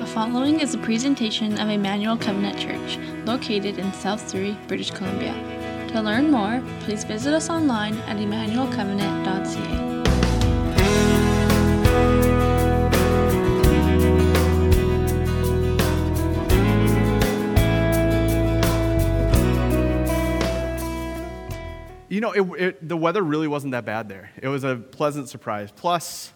following is a presentation of Emmanuel Covenant Church, located in South Surrey, British Columbia. To learn more, please visit us online at emmanuelcovenant.ca. You know, the weather really wasn't that bad there. It was a pleasant surprise. Plus,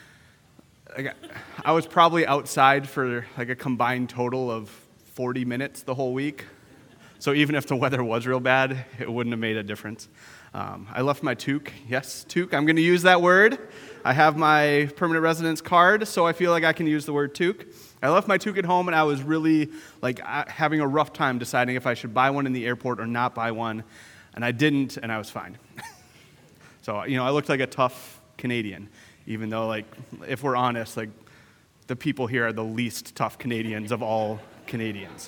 I was probably outside for like a combined total of 40 minutes the whole week. So even if the weather was real bad, it wouldn't have made a difference. I left my toque. Yes, toque. I'm going to use that word. I have my permanent residence card, so I feel like I can use the word toque. I left my toque at home, and I was really having a rough time deciding if I should buy one in the airport or not buy one. And I didn't, and I was fine. So, I looked like a tough Canadian, even though, if we're honest, the people here are the least tough Canadians of all Canadians.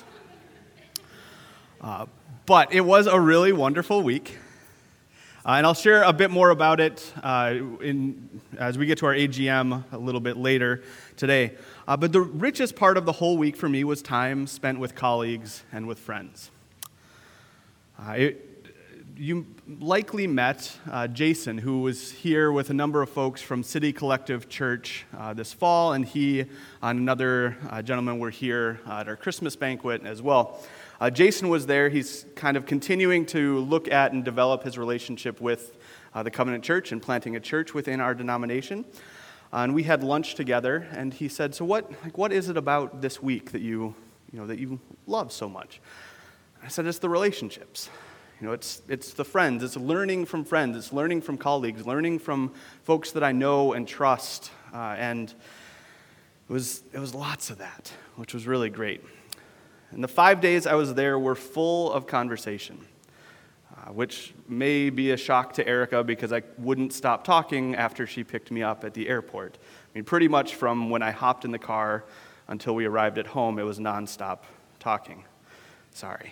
But it was a really wonderful week. And I'll share a bit more about it as we get to our AGM a little bit later today. But the richest part of the whole week for me was time spent with colleagues and with friends. You likely met Jason, who was here with a number of folks from City Collective Church this fall, and he and another gentleman were here at our Christmas banquet as well. Jason was there. He's kind of continuing to look at and develop his relationship with the Covenant Church and planting a church within our denomination. And we had lunch together, and he said, "So what is it about this week that you love so much?" I said, "It's the relationships. It's the friends. It's learning from friends. It's learning from colleagues, learning from folks that I know and trust." And it was lots of that, which was really great. And the 5 days I was there were full of conversation, which may be a shock to Erica because I wouldn't stop talking after she picked me up at the airport. Pretty much from when I hopped in the car until we arrived at home, it was nonstop talking. Sorry.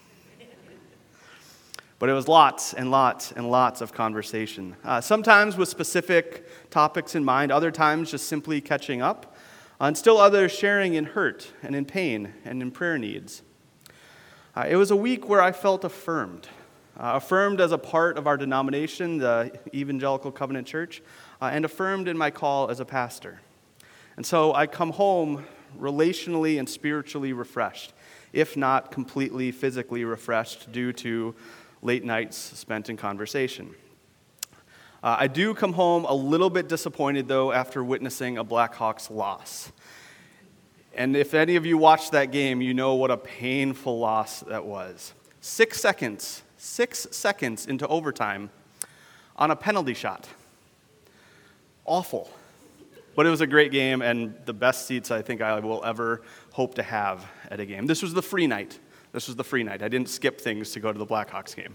But it was lots and lots and lots of conversation. Sometimes with specific topics in mind, other times just simply catching up, and still others sharing in hurt and in pain and in prayer needs. It was a week where I felt affirmed as a part of our denomination, the Evangelical Covenant Church, and affirmed in my call as a pastor. And so I come home relationally and spiritually refreshed, if not completely physically refreshed due to late nights spent in conversation. I do come home a little bit disappointed, though, after witnessing a Blackhawks loss. And if any of you watched that game, you know what a painful loss that was. 6 seconds into overtime on a penalty shot. Awful. But it was a great game, and the best seats I think I will ever hope to have at a game. This was the free night. I didn't skip things to go to the Blackhawks game.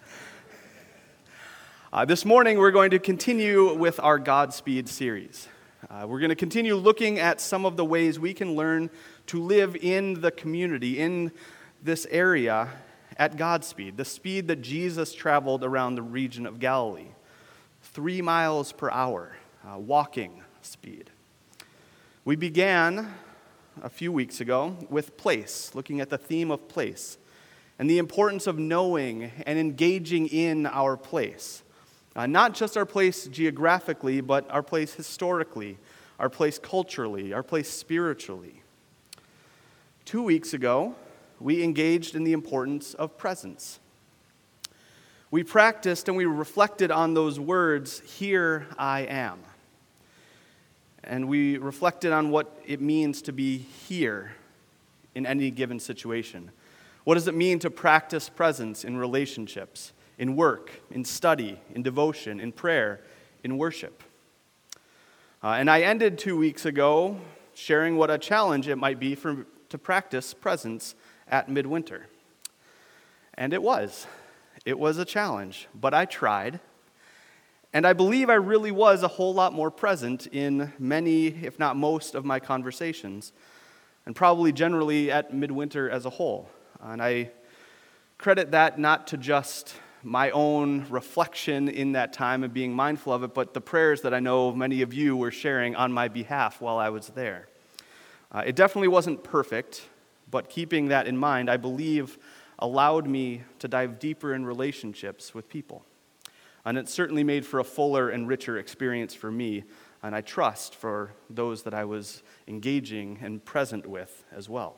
This morning, we're going to continue with our Godspeed series. We're going to continue looking at some of the ways we can learn to live in the community, in this area, at Godspeed, the speed that Jesus traveled around the region of Galilee. 3 miles per hour, walking speed. We began a few weeks ago with place, looking at the theme of place and the importance of knowing and engaging in our place. Not just our place geographically, but our place historically, our place culturally, our place spiritually. 2 weeks ago, we engaged in the importance of presence. We practiced and we reflected on those words, "Here I am." And we reflected on what it means to be here in any given situation. What does it mean to practice presence in relationships, in work, in study, in devotion, in prayer, in worship? And I ended 2 weeks ago sharing what a challenge it might be to practice presence at midwinter. And it was. It was a challenge, but I tried. And I believe I really was a whole lot more present in many, if not most, of my conversations, and probably generally at midwinter as a whole. And I credit that not to just my own reflection in that time and being mindful of it, but the prayers that I know many of you were sharing on my behalf while I was there. It definitely wasn't perfect, but keeping that in mind, I believe allowed me to dive deeper in relationships with people. And it certainly made for a fuller and richer experience for me, and I trust for those that I was engaging and present with as well.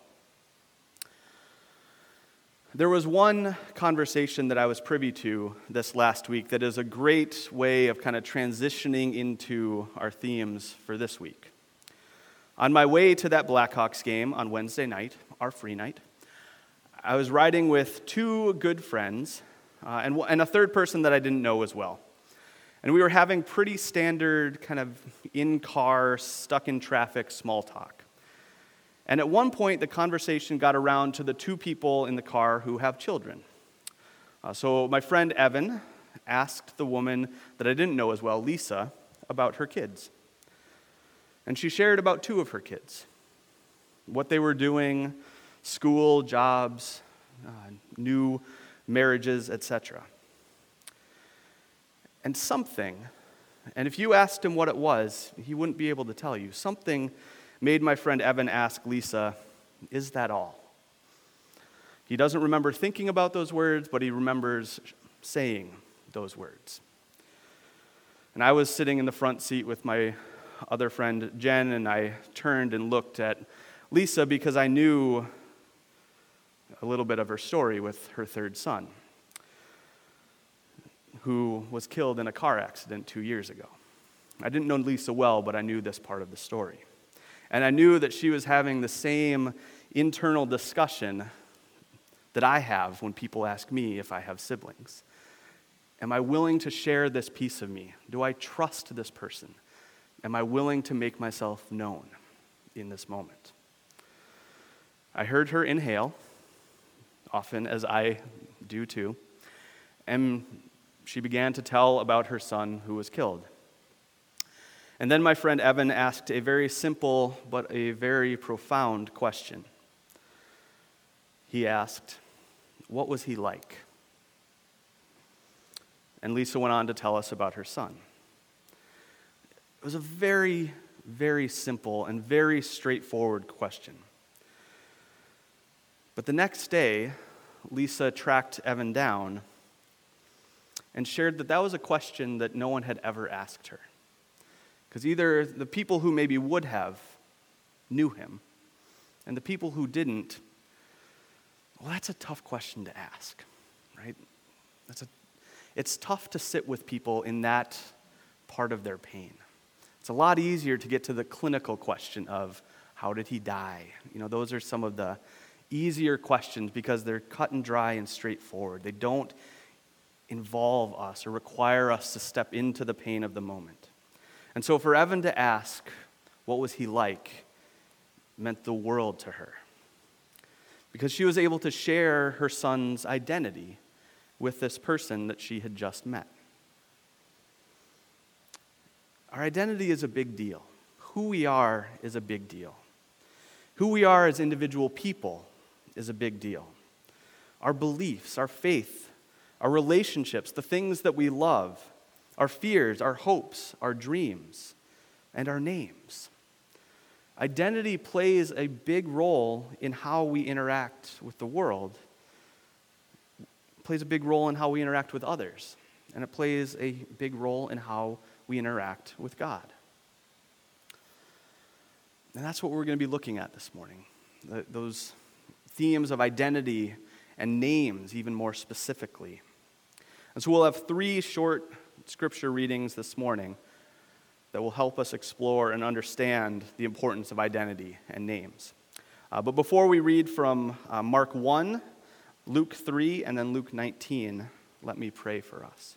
There was one conversation that I was privy to this last week that is a great way of kind of transitioning into our themes for this week. On my way to that Blackhawks game on Wednesday night, our free night, I was riding with two good friends and a third person that I didn't know as well. And we were having pretty standard kind of in-car, stuck-in-traffic small talk. And at one point, the conversation got around to the two people in the car who have children. So my friend Evan asked the woman that I didn't know as well, Lisa, about her kids. And she shared about two of her kids, what they were doing, school, jobs, new marriages, etc. And something, and if you asked him what it was, he wouldn't be able to tell you, something made my friend Evan ask Lisa, "Is that all?" He doesn't remember thinking about those words, but he remembers saying those words. And I was sitting in the front seat with my other friend Jen, and I turned and looked at Lisa because I knew a little bit of her story with her third son, who was killed in a car accident 2 years ago. I didn't know Lisa well, but I knew this part of the story. And I knew that she was having the same internal discussion that I have when people ask me if I have siblings. Am I willing to share this piece of me? Do I trust this person? Am I willing to make myself known in this moment? I heard her inhale, often as I do too, and she began to tell about her son who was killed. And then my friend Evan asked a very simple but a very profound question. He asked, "What was he like?" And Lisa went on to tell us about her son. It was a very, very simple and very straightforward question. But the next day, Lisa tracked Evan down and shared that was a question that no one had ever asked her. Because either the people who maybe would have knew him, and the people who didn't, well, that's a tough question to ask, right? It's tough to sit with people in that part of their pain. It's a lot easier to get to the clinical question of, how did he die? Those are some of the easier questions because they're cut and dry and straightforward. They don't involve us or require us to step into the pain of the moment. And so for Evan to ask, what was he like, meant the world to her. Because she was able to share her son's identity with this person that she had just met. Our identity is a big deal. Who we are is a big deal. Who we are as individual people is a big deal. Our beliefs, our faith, our relationships, the things that we love, our fears, our hopes, our dreams, and our names. Identity plays a big role in how we interact with the world. It plays a big role in how we interact with others. And it plays a big role in how we interact with God. And that's what we're going to be looking at this morning. Those themes of identity and names, even more specifically. And so we'll have 3 short scripture readings this morning that will help us explore and understand the importance of identity and names. But before we read from Mark 1, Luke 3, and then Luke 19, let me pray for us.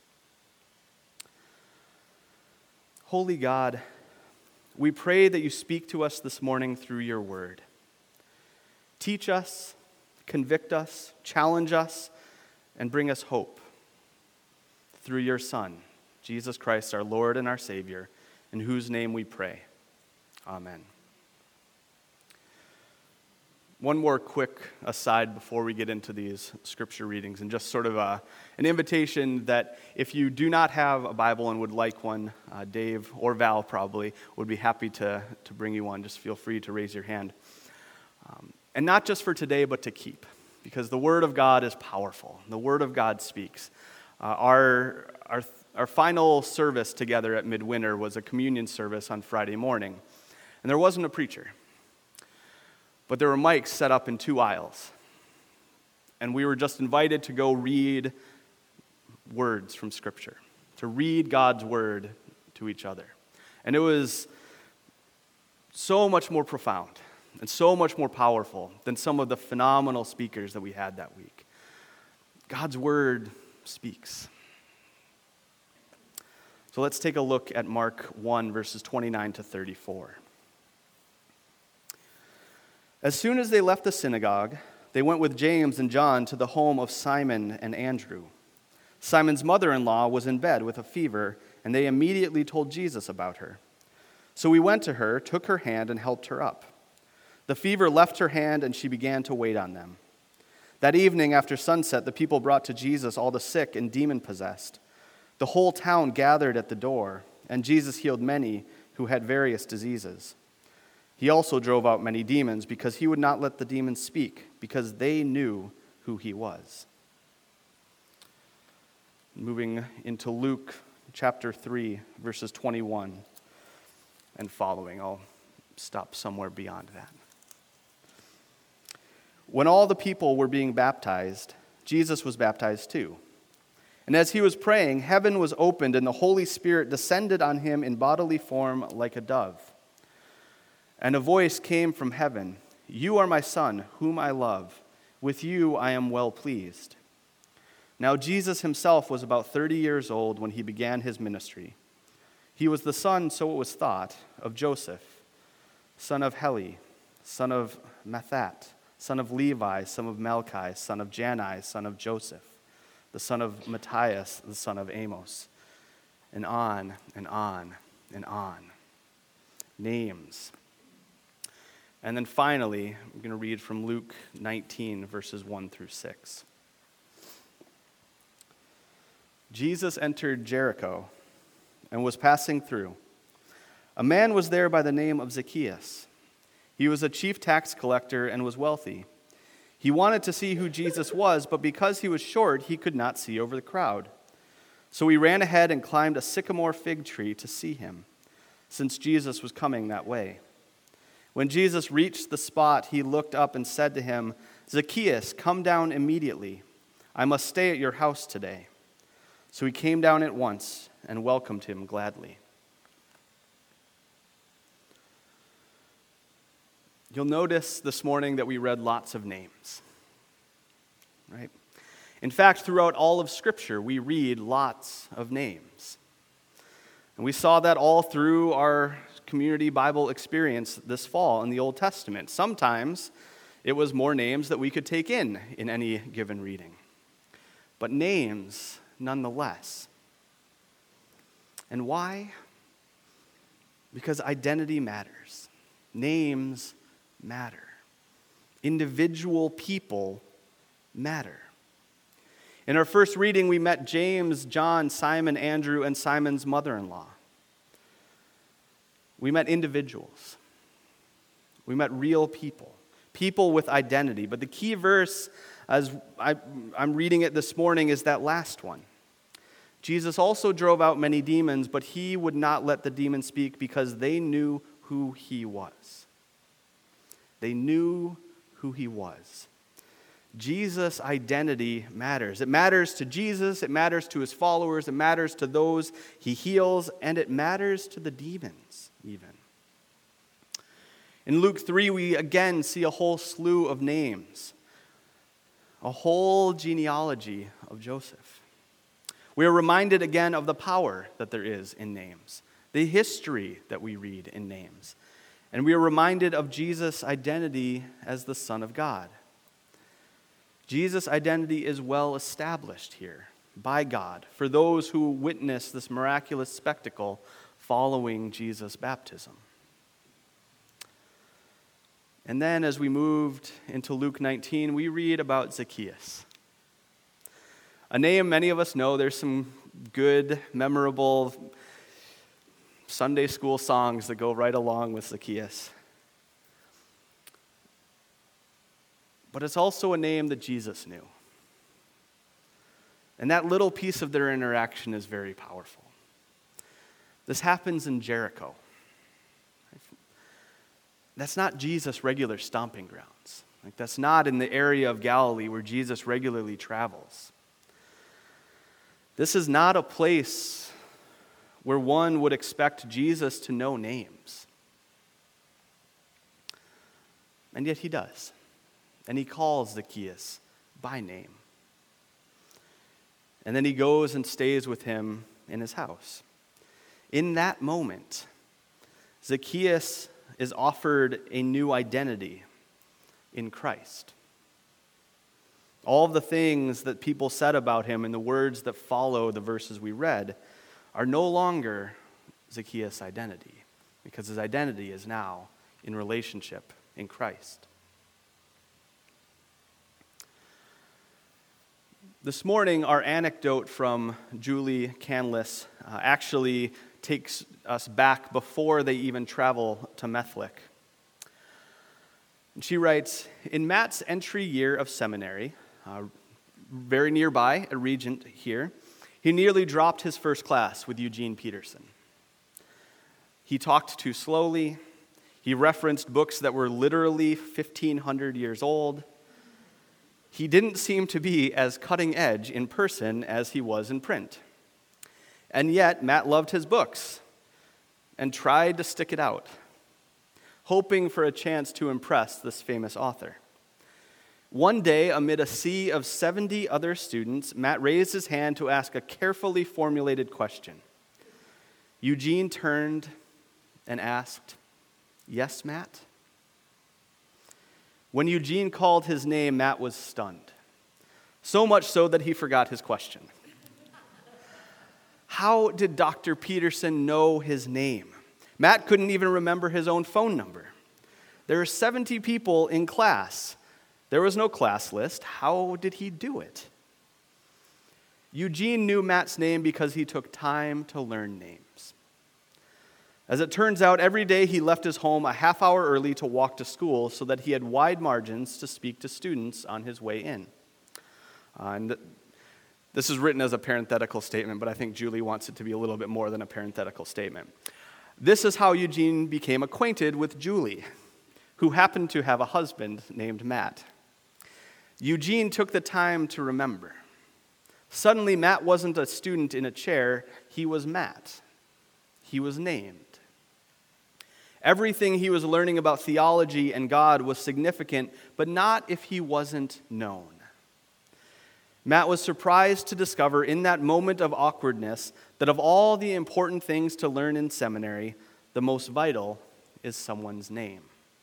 Holy God, we pray that you speak to us this morning through your word. Teach us, convict us, challenge us, and bring us hope through your Son, Jesus Christ, our Lord and our Savior, in whose name we pray. Amen. One more quick aside before we get into these scripture readings, and just sort of an invitation that if you do not have a Bible and would like one, Dave or Val probably would be happy to bring you one. Just feel free to raise your hand. And not just for today, but to keep, because the Word of God is powerful. The Word of God speaks. Our final service together at Midwinter was a communion service on Friday morning, and there wasn't a preacher. But there were mics set up in 2 aisles. And we were just invited to go read words from Scripture, to read God's Word to each other. And it was so much more profound and so much more powerful than some of the phenomenal speakers that we had that week. God's Word speaks. So let's take a look at Mark 1, verses 29 to 34. As soon as they left the synagogue, they went with James and John to the home of Simon and Andrew. Simon's mother-in-law was in bed with a fever, and they immediately told Jesus about her. So we went to her, took her hand, and helped her up. The fever left her hand, and she began to wait on them. That evening after sunset, the people brought to Jesus all the sick and demon-possessed. The whole town gathered at the door, and Jesus healed many who had various diseases. He also drove out many demons because he would not let the demons speak, because they knew who he was. Moving into Luke chapter 3, verses 21 and following. I'll stop somewhere beyond that. When all the people were being baptized, Jesus was baptized too. And as he was praying, heaven was opened, and the Holy Spirit descended on him in bodily form like a dove. And a voice came from heaven, "You are my Son, whom I love. With you I am well pleased." Now Jesus himself was about 30 years old when he began his ministry. He was the son, so it was thought, of Joseph, son of Heli, son of Mathat, son of Levi, son of Melchi, son of Janai, son of Joseph, the son of Matthias, the son of Amos, and on and on and on. Names. And then finally, I'm going to read from Luke 19, verses 1 through 6. Jesus entered Jericho and was passing through. A man was there by the name of Zacchaeus. He was a chief tax collector and was wealthy. He wanted to see who Jesus was, but because he was short, he could not see over the crowd. So he ran ahead and climbed a sycamore fig tree to see him, since Jesus was coming that way. When Jesus reached the spot, he looked up and said to him, "Zacchaeus, come down immediately. I must stay at your house today." So he came down at once and welcomed him gladly. You'll notice this morning that we read lots of names, right? In fact, throughout all of Scripture, we read lots of names. And we saw that all through our community Bible experience this fall in the Old Testament. Sometimes it was more names that we could take in any given reading, but names nonetheless. And why? Because identity matters. Names matter. Individual people matter. In our first reading, we met James, John, Simon, Andrew, and Simon's mother-in-law. We met individuals. We met real people, people with identity. But the key verse, as I'm reading it this morning, is that last one. Jesus also drove out many demons, but he would not let the demons speak because they knew who he was. They knew who he was. Jesus' identity matters. It matters to Jesus, it matters to his followers, it matters to those he heals, and it matters to the demons even. In Luke 3, we again see a whole slew of names, a whole genealogy of Joseph. We are reminded again of the power that there is in names, the history that we read in names, and we are reminded of Jesus' identity as the Son of God. Jesus' identity is well established here by God for those who witness this miraculous spectacle following Jesus' baptism. And then as we moved into Luke 19, we read about Zacchaeus. A name many of us know. There's some good, memorable Sunday school songs that go right along with Zacchaeus. But it's also a name that Jesus knew. And that little piece of their interaction is very powerful. This happens in Jericho. That's not Jesus' regular stomping grounds. That's not in the area of Galilee where Jesus regularly travels. This is not a place where one would expect Jesus to know names. And yet he does. And he calls Zacchaeus by name. And then he goes and stays with him in his house. In that moment, Zacchaeus is offered a new identity in Christ. All of the things that people said about him in the words that follow the verses we read are no longer Zacchaeus' identity, because his identity is now in relationship in Christ. This morning, our anecdote from Julie Canlis actually takes us back before they even travel to Methlick. And she writes, in Matt's entry year of seminary, very nearby, a Regent here, he nearly dropped his first class with Eugene Peterson. He talked too slowly. He referenced books that were literally 1,500 years old. He didn't seem to be as cutting edge in person as he was in print. And yet, Matt loved his books and tried to stick it out, hoping for a chance to impress this famous author. One day, amid a sea of 70 other students, Matt raised his hand to ask a carefully formulated question. Eugene turned and asked, "Yes, Matt?" When Eugene called his name, Matt was stunned, so much so that he forgot his question. How did Dr. Peterson know his name? Matt couldn't even remember his own phone number. There were 70 people in class. There was no class list. How did he do it? Eugene knew Matt's name because he took time to learn names. As it turns out, every day he left his home a half hour early to walk to school so that he had wide margins to speak to students on his way in. This is written as a parenthetical statement, but I think Julie wants it to be a little bit more than a parenthetical statement. This is how Eugene became acquainted with Julie, who happened to have a husband named Matt. Eugene took the time to remember. Suddenly, Matt wasn't a student in a chair, he was Matt. He was named. Everything he was learning about theology and God was significant, but not if he wasn't known. Matt was surprised to discover in that moment of awkwardness that of all the important things to learn in seminary, the most vital is someone's name.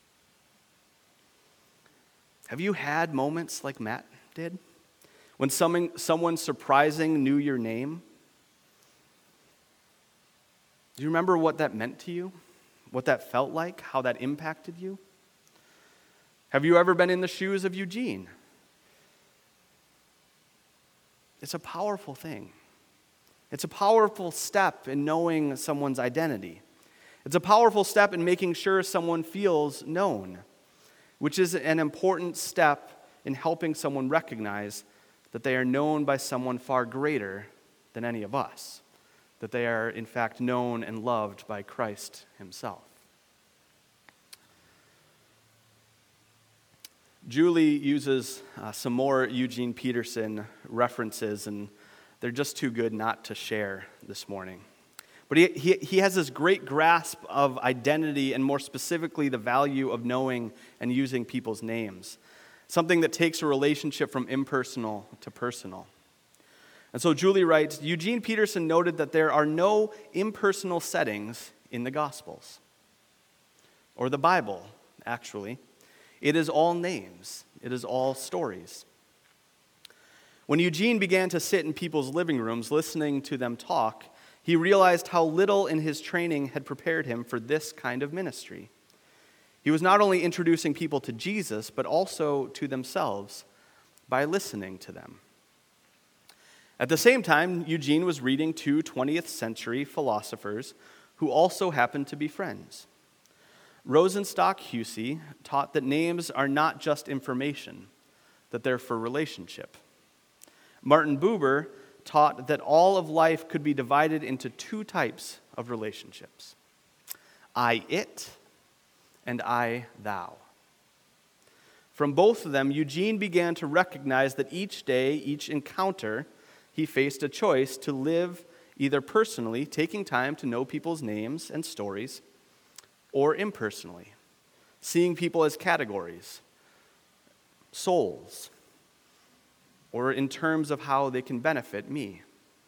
Have you had moments like Matt did? When someone surprising knew your name? Do you remember what that meant to you? What that felt like? How that impacted you? Have you ever been in the shoes of Eugene? It's a powerful thing. It's a powerful step in knowing someone's identity. It's a powerful step in making sure someone feels known, which is an important step in helping someone recognize that they are known by someone far greater than any of us, that they are, in fact, known and loved by Christ himself. Julie uses some more Eugene Peterson references, and they're just too good not to share this morning. But he has this great grasp of identity, and more specifically, the value of knowing and using people's names, something that takes a relationship from impersonal to personal. And so Julie writes, Eugene Peterson noted that there are no impersonal settings in the Gospels, or the Bible, actually. It is all names. It is all stories. When Eugene began to sit in people's living rooms listening to them talk, he realized how little in his training had prepared him for this kind of ministry. He was not only introducing people to Jesus, but also to themselves by listening to them. At the same time, Eugene was reading two 20th century philosophers who also happened to be friends. Rosenstock Hussey taught that names are not just information, that they're for relationship. Martin Buber taught that all of life could be divided into two types of relationships: I-it and I-thou. From both of them, Eugene began to recognize that each day, each encounter, he faced a choice to live either personally, taking time to know people's names and stories, or impersonally, seeing people as categories, souls, or in terms of how they can benefit me.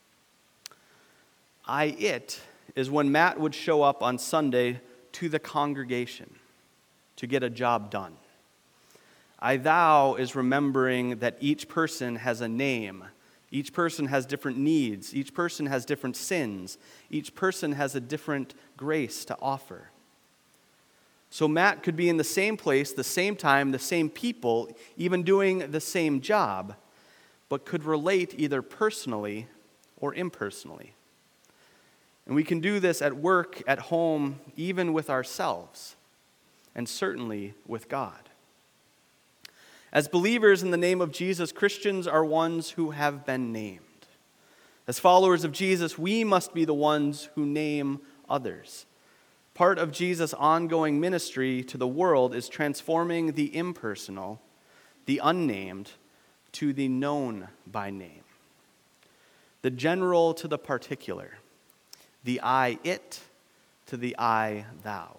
I-it is when Matt would show up on Sunday to the congregation to get a job done. I-thou is remembering that each person has a name. Each person has different needs. Each person has different sins. Each person has a different grace to offer. So Matt could be in the same place, the same time, the same people, even doing the same job, but could relate either personally or impersonally. And we can do this at work, at home, even with ourselves, and certainly with God. As believers in the name of Jesus, Christians are ones who have been named. As followers of Jesus, we must be the ones who name others. Part of Jesus' ongoing ministry to the world is transforming the impersonal, the unnamed, to the known by name. The general to the particular. The I-it to the I-thou.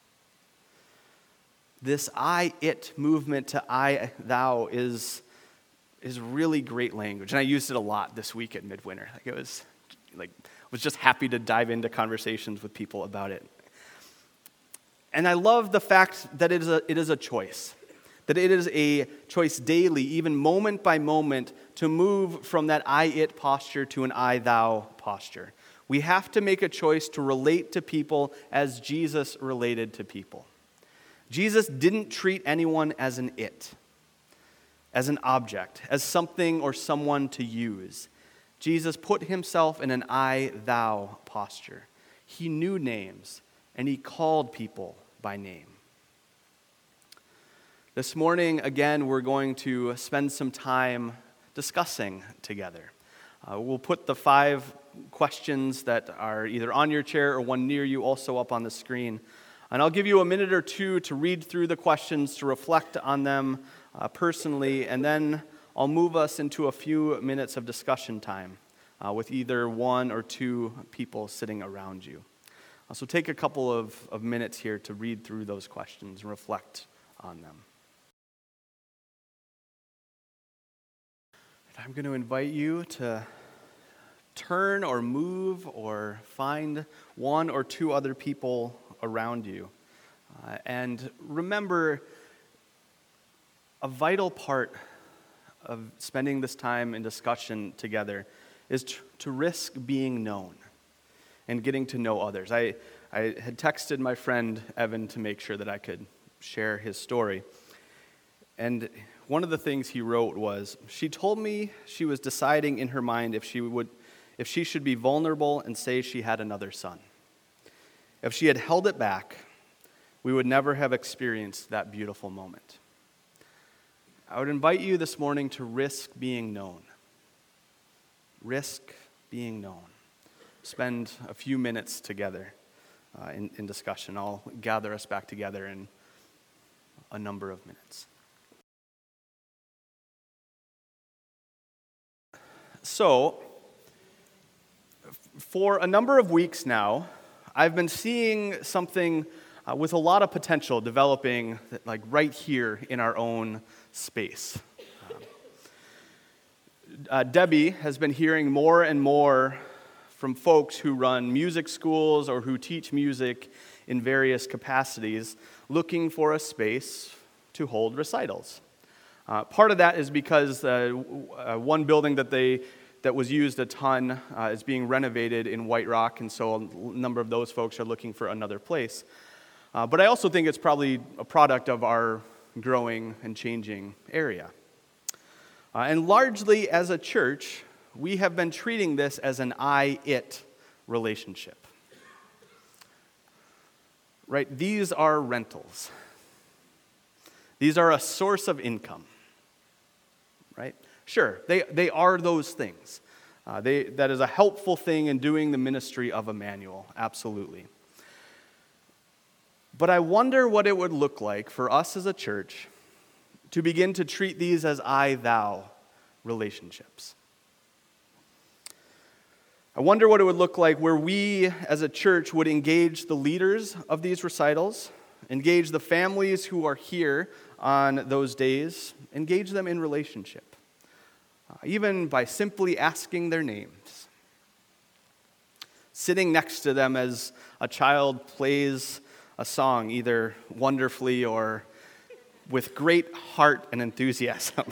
This I-it movement to I-thou is really great language. And I used it a lot this week at Midwinter. I was just happy to dive into conversations with people about it. And I love the fact that it is a choice. That it is a choice daily, even moment by moment, to move from that I-it posture to an I-thou posture. We have to make a choice to relate to people as Jesus related to people. Jesus didn't treat anyone as an it, as an object, as something or someone to use. Jesus put himself in an I-thou posture. He knew names, and he called people by name. This morning, again, we're going to spend some time discussing together. We'll put the 5 questions that are either on your chair or one near you also up on the screen. And I'll give you a minute or two to read through the questions, to reflect on them personally, and then I'll move us into a few minutes of discussion time with either one or two people sitting around you. So take a couple of minutes here to read through those questions and reflect on them. And I'm going to invite you to turn or move or find one or two other people around you. And remember, a vital part of spending this time in discussion together is to risk being known and getting to know others. I had texted my friend Evan to make sure that I could share his story. And one of the things he wrote was, she told me she was deciding in her mind if she should be vulnerable and say she had another son. If she had held it back, we would never have experienced that beautiful moment. I would invite you this morning to risk being known. Risk being known. Spend a few minutes together in discussion. I'll gather us back together in a number of minutes. So, for a number of weeks now, I've been seeing something with a lot of potential developing right here in our own space. Debbie has been hearing more and more from folks who run music schools or who teach music in various capacities, looking for a space to hold recitals. Part of that is because one building that was used a ton is being renovated in White Rock, and so a number of those folks are looking for another place. But I also think it's probably a product of our growing and changing area. And largely as a church, we have been treating this as an I-it relationship. Right? These are rentals. These are a source of income. Right? Sure, they are those things. That is a helpful thing in doing the ministry of Emmanuel, absolutely. But I wonder what it would look like for us as a church to begin to treat these as I-thou relationships. I wonder what it would look like where we as a church would engage the leaders of these recitals, engage the families who are here on those days, engage them in relationship, even by simply asking their names. Sitting next to them as a child plays a song, either wonderfully or with great heart and enthusiasm.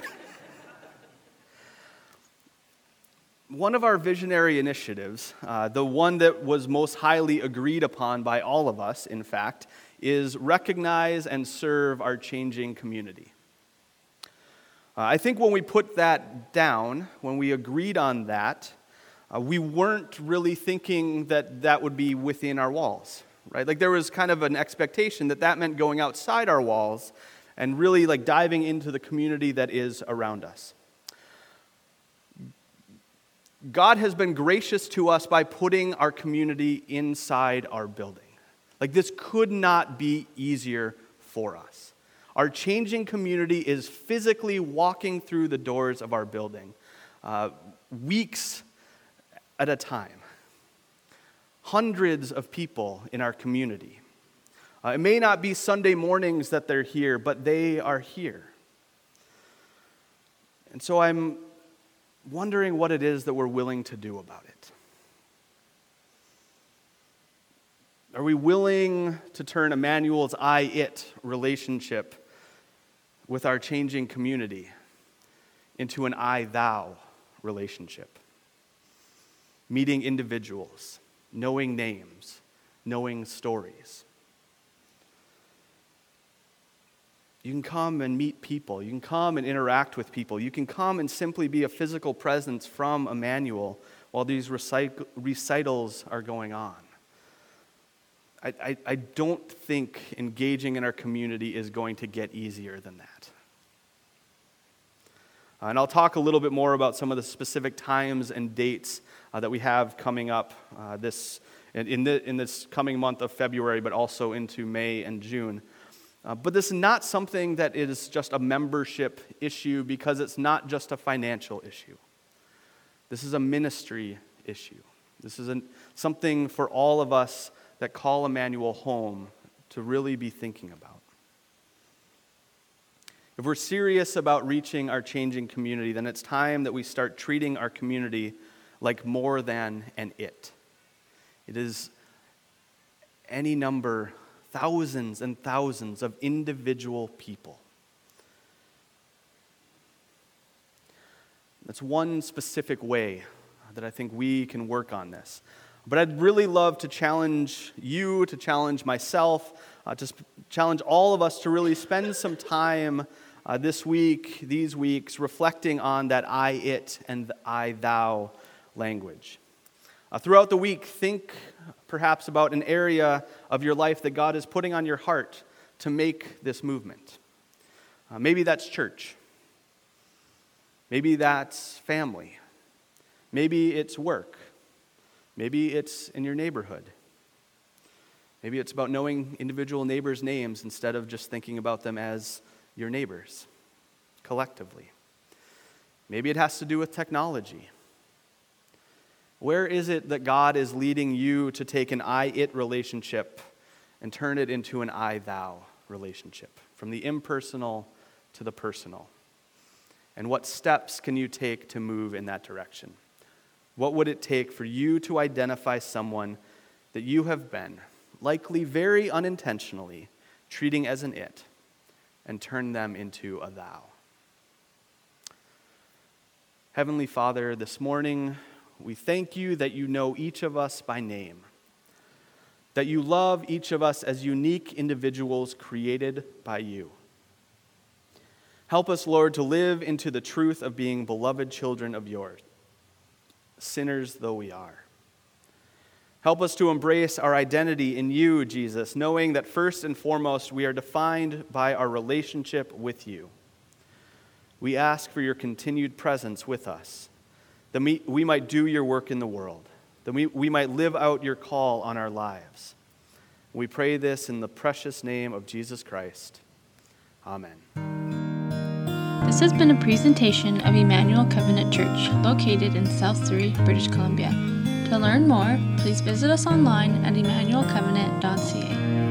One of our visionary initiatives, the one that was most highly agreed upon by all of us, in fact, is recognize and serve our changing community. I think when we put that down, when we agreed on that, we weren't really thinking that that would be within our walls, right? Like there was kind of an expectation that that meant going outside our walls and really like diving into the community that is around us. God has been gracious to us by putting our community inside our building. Like this could not be easier for us. Our changing community is physically walking through the doors of our building, weeks at a time. Hundreds of people in our community. It may not be Sunday mornings that they're here, but they are here. And so I'm wondering what it is that we're willing to do about it. Are we willing to turn Emmanuel's I-it relationship with our changing community into an I-thou relationship? Meeting individuals, knowing names, knowing stories. You can come and meet people. You can come and interact with people. You can come and simply be a physical presence from Emmanuel while these recitals are going on. I don't think engaging in our community is going to get easier than that. And I'll talk a little bit more about some of the specific times and dates that we have coming up in this coming month of February, but also into May and June. But this is not something that is just a membership issue because it's not just a financial issue. This is a ministry issue. This is something for all of us that call Emmanuel home to really be thinking about. If we're serious about reaching our changing community, then it's time that we start treating our community like more than an it. It is any number, thousands and thousands of individual people. That's one specific way that I think we can work on this. But I'd really love to challenge you, to challenge myself, to challenge all of us to really spend some time this week, these weeks, reflecting on that I-it and the I-thou language. Throughout the week, think perhaps about an area of your life that God is putting on your heart to make this movement. Maybe that's church. Maybe that's family. Maybe it's work. Maybe it's in your neighborhood. Maybe it's about knowing individual neighbors' names instead of just thinking about them as your neighbors collectively. Maybe it has to do with technology. Where is it that God is leading you to take an I-it relationship and turn it into an I-thou relationship, from the impersonal to the personal? And what steps can you take to move in that direction? What would it take for you to identify someone that you have been, likely very unintentionally, treating as an it, and turn them into a thou? Heavenly Father, this morning, we thank you that you know each of us by name. that you love each of us as unique individuals created by you. Help us, Lord, to live into the truth of being beloved children of yours, sinners though we are. Help us to embrace our identity in you, Jesus, knowing that first and foremost we are defined by our relationship with you. We ask for your continued presence with us, that we might do your work in the world, that we might live out your call on our lives. We pray this in the precious name of Jesus Christ. Amen. This has been a presentation of Emmanuel Covenant Church, located in South Surrey, British Columbia. To learn more, please visit us online at emmanuelcovenant.ca.